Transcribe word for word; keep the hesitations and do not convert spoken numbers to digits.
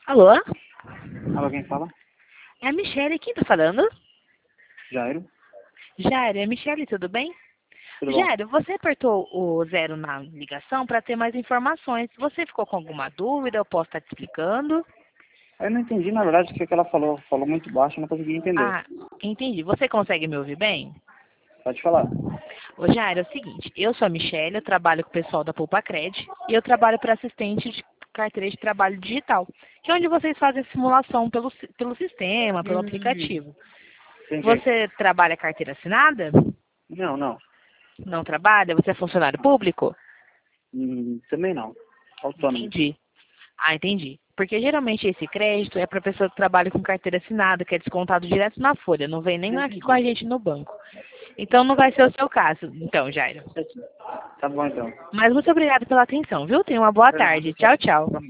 Alô? Alô, quem fala? É a Michele, quem tá falando? Jairo. Jairo, é a Michele, tudo bem? Tudo bom? Jairo, você apertou o zero na ligação para ter mais informações. Você ficou com alguma dúvida? Eu posso estar te explicando? Eu não entendi, na verdade, o que que ela falou. Falou muito baixo, eu não consegui entender. Ah, entendi. Você consegue me ouvir bem? Pode falar. Ô, Jairo, é o seguinte, eu sou a Michele, eu trabalho com o pessoal da Poupa Cred e eu trabalho para assistente de carteira de trabalho digital, que é onde vocês fazem a simulação pelo, si- pelo sistema, pelo Hum, aplicativo. entendi. Você trabalha carteira assinada? Não, não. Não trabalha? Você é funcionário público? Hum, também não. Autônomo. Entendi. Ah, entendi. Porque geralmente esse crédito é para pessoa que trabalha com carteira assinada, que é descontado direto na folha, não vem nem aqui com a Entendi. gente no banco. Então não vai ser o seu caso, então, Jairo. Tá bom, então. Mas muito obrigada pela atenção, viu? Tenha uma boa Por nada, tarde. tchau. Tchau, tchau.